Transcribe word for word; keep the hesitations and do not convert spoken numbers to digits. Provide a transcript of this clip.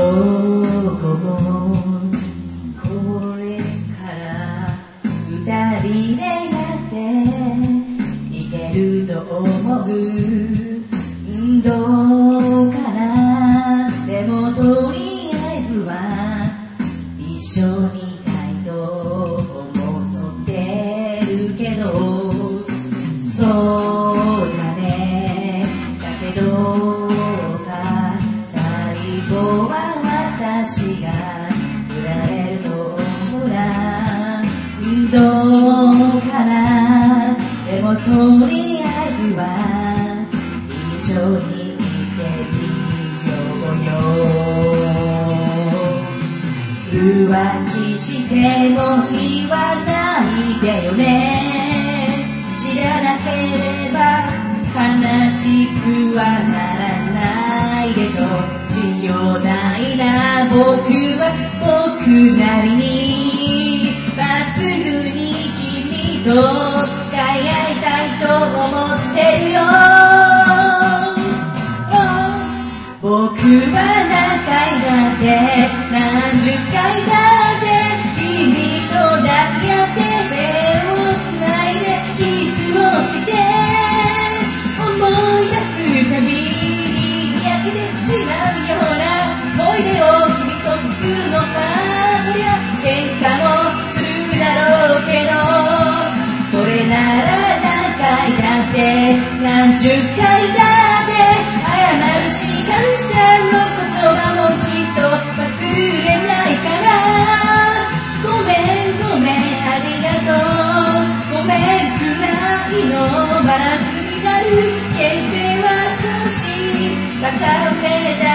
こもこれから二人でやっていけると思う。どうかな、でもとりあえずは一緒にいたいと思ってるけど、そうだね、だけどさ、最後は私が振られると思うな。どうかな、でもとりあえずは一緒にいてみようよ。浮気しても言わないでよね。知らなければ悲しくはならないでしょ。信用ないな僕は僕なりにまっすぐに君と出会いたいと思ってるよ。僕は何回だって何十回だって君と抱き合って手をつないでキスをして思い出すたびに焼けてしまうような思い出を君と作るのさ。そりゃ喧嘩もするだろうけど、それなら何回だって何十回だって謝るし感謝の言葉もきっと忘れないから。ごめんごめんありがとう、ごめんくらいのバランスになる決定は少し片目だ